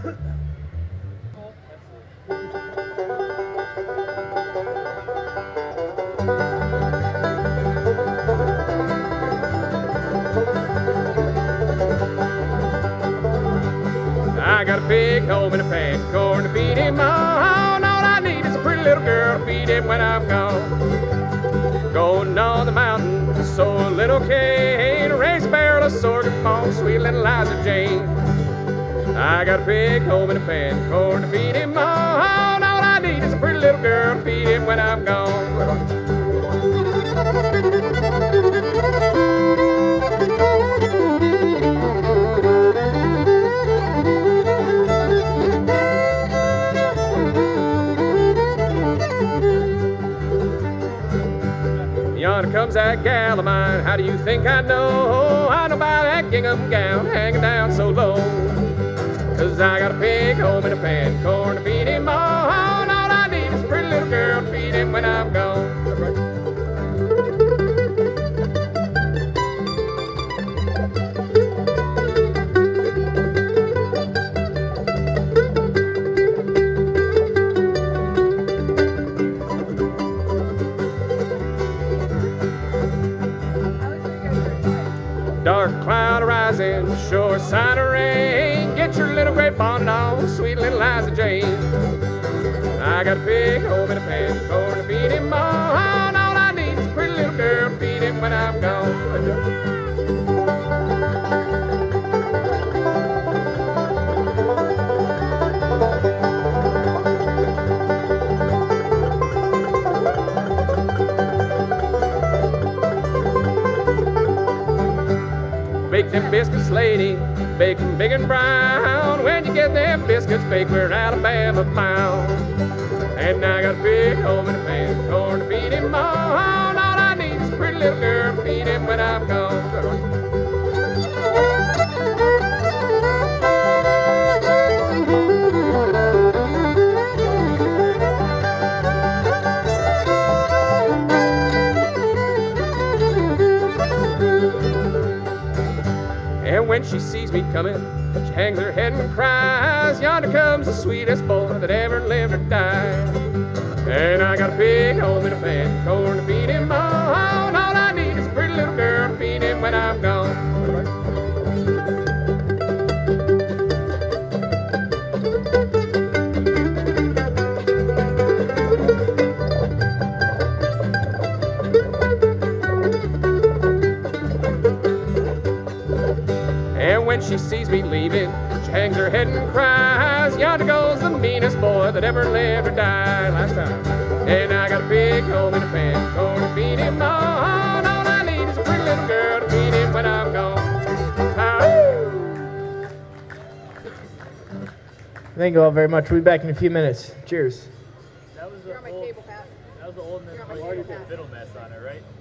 I got a big home in a pan, corn to feed him on. All I need is a pretty little girl to feed him when I'm gone. Going on the mountain, so a little cane, raise a barrel of sorghum on sweet little Liza Jane. I got a big home in a pan, corn to feed him on. All I need is a pretty little girl to feed him when I'm gone. Yonder comes that gal of mine, how do you think I know? I know by that gingham gown hanging down so low. 'Cause I got a big home in a pan, corn to feed him on. All I need is a pretty little girl to feed him when I'm gone. Dark cloud rising, sure sign of rain. Get your little gray bonnet on, sweet little Liza Jane. I got a big home in a pan, corn to feed him on. All I need is a pretty little girl to feed him when I'm gone. Bake them biscuits, lady, bake them big and brown. When you get them biscuits baked, we're Alabama bound. And I got a big home in a pan, corn to feed him on. All I need is a pretty little girl to feed him when I'm gone. And when she sees me coming, she hangs her head and cries, yonder comes the sweetest boy that ever lived or died. And I got a big home in a pan, corn to feed him on. All I need is a pretty little girl to feed him when I'm gone. And when she sees me leaving, she hangs her head and cries, yonder goes the meanest boy that ever lived or died. Last time. And I got a big home in a pan, corn to feed him on. All I need is a pretty little girl to feed him when I'm gone. Thank you all very much. We'll be back in a few minutes. Cheers. That was the old, that was the old fiddle mess on it, right?